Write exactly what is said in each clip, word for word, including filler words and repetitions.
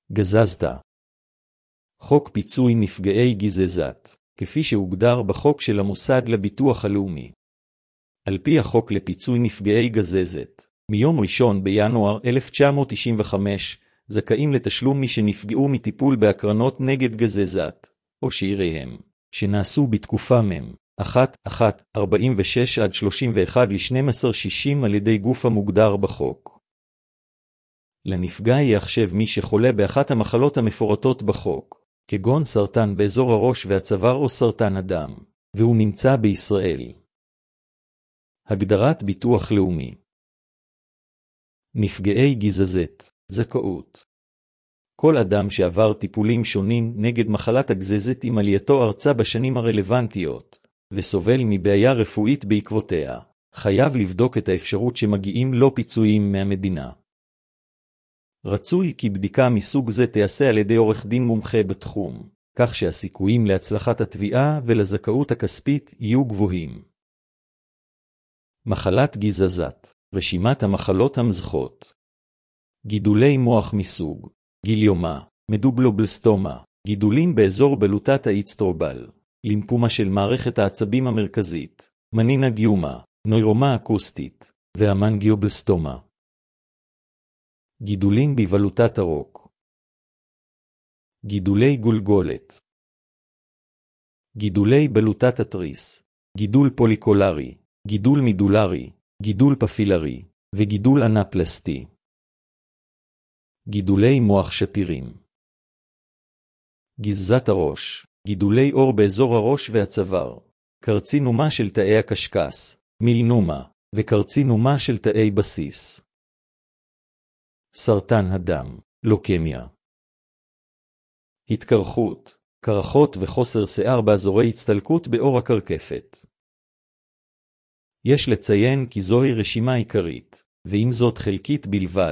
גזזת. חוק פיצוי נפגעי גזזת, כפי שהוגדר בחוק של המוסד לביטוח הלאומי. על פי החוק לפיצוי נפגעי גזזת, מיום ראשון בינואר אלף תשע מאות תשעים וחמש, זכאים לתשלום מי שנפגעו מטיפול בהקרנות נגד גזזת, או שאיריהם, שנעשו בתקופה מם, אחת אחת ארבעים ושש עד שלושים ואחת ל-שנים עשר שישים על ידי גוף המוגדר בחוק. לנפגע יחשב מי שחולה באחת המחלות המפורטות בחוק, כגון סרטן באזור הראש והצוואר או סרטן הדם, והוא נמצא בישראל. הגדרת ביטוח לאומי. נפגעי גזזת, זכאות. כל אדם שעבר טיפולים שונים נגד מחלת הגזזת עם עלייתו ארצה בשנים הרלוונטיות, וסובל מבעיה רפואית בעקבותיה, חייב לבדוק את האפשרות שמגיעים לו פיצויים מהמדינה. רצוי כי בדיקה מסוג זה תיעשה על ידי עורך דין מומחה בתחום, כך שהסיכויים להצלחת התביעה ולזכאות הכספית יהיו גבוהים. מחלת גזזת, רשימת המחלות המזכות. גידולי מוח מסוג, גיליומה, מדובלובלסטומה, גידולים באזור בלוטת האצטרובל, לימפומה של מערכת העצבים המרכזית, מנינגיומה, נוירומה אקוסטית, והמנגיובלסטומה. גידולים בבלוטת הרוק. גידולי גולגולת. גידולי בלוטת התריס, גידול פוליקולרי, גידול מידולרי, גידול פפילרי, וגידול אנפלסטי. גידולי מוח שפירים. גזזת הראש, גידולי עור באזור הראש והצוואר, קרצינומה של תאי הקשקס, מילנומה, וקרצינומה של תאי בסיס. סרטן הדם, לוקמיה. התקרחות, קרחות וחוסר שיער באזורי הצטלקות באור הקרקפת. יש לציין כי זוהי רשימה עיקרית, ועם זאת חלקית בלבד.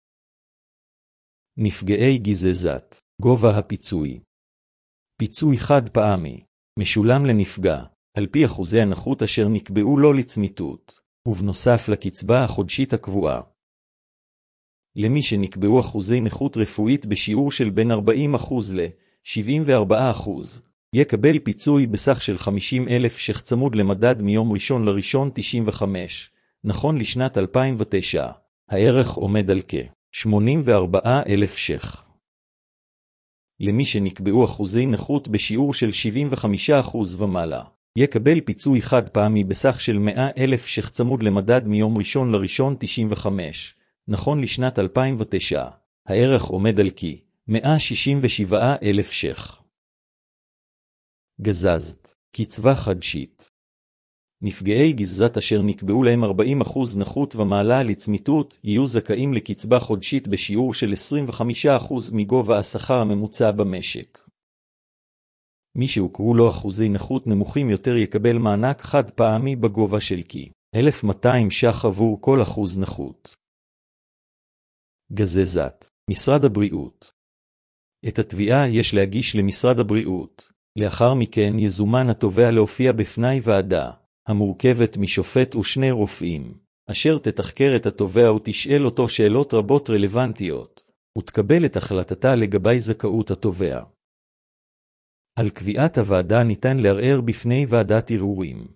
נפגעי גזזת, גובה הפיצוי. פיצוי חד פעמי, משולם לנפגע, על פי אחוזי הנכות אשר נקבעו לו לצמיתות, ובנוסף לקצבה החודשית הקבועה. למי שנקבעו אחוזי נכות רפואית בשיעור של בין ארבעים אחוז ל-שבעים וארבעה אחוז, יקבל פיצוי בסך של חמישים אלף ש"ח צמוד למדד מיום ראשון לראשון תשעים וחמש, נכון לשנת אלפיים ותשע, הערך עומד על כ-שמונים וארבעה אלף ש"ח. למי שנקבעו אחוזי נכות בשיעור של שבעים וחמישה אחוז ומעלה, יקבל פיצוי חד פעמי בסך של מאה אלף ש"ח צמוד למדד מיום ראשון לראשון תשעים וחמש, נכון לשנת אלפיים ותשע, הערך עומד על כ-מאה שישים ושבעה אלף ש"ח. גזזת, קצבה חדשית. נפגעי גזזת אשר נקבעו להם ארבעים אחוז נכות ומעלה לצמיתות, יהיו זכאים לקצבה חודשית בשיעור של עשרים וחמישה אחוז מגובה השכר הממוצע במשק. מי שהוכרו לו אחוזי נכות נמוכים יותר יקבל מענק חד פעמי בגובה של כ-אלף ומאתיים ש"ח עבור כל אחוז נכות. גזזת, משרד הבריאות. את התביעה יש להגיש למשרד הבריאות. לאחר מכן יזומן התובע להופיע בפני ועדה, המורכבת משופט ושני רופאים, אשר תתחקר את התובע ותשאל אותו שאלות רבות רלוונטיות, ותקבל את החלטתה לגבי זכאות התובע. על קביעת הוועדה ניתן לערער בפני ועדת ערעורים.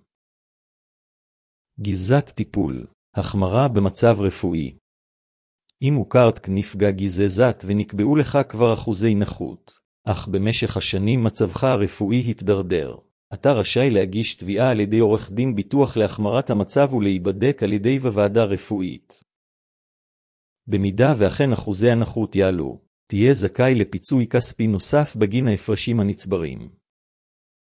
גזזת טיפול, החמרה במצב רפואי. אם הוכרת כנפגע גזזת ונקבעו לך כבר אחוזי נכות, אך במשך השנים מצבך הרפואי התדרדר, אתה רשאי להגיש תביעה על ידי עורך דין ביטוח להחמרת המצב ולהיבדק על ידי ועדה רפואית. במידה ואכן אחוזי הנכות יעלו, תהיה זכאי לפיצוי כספי נוסף בגין ההפרשים הנצברים.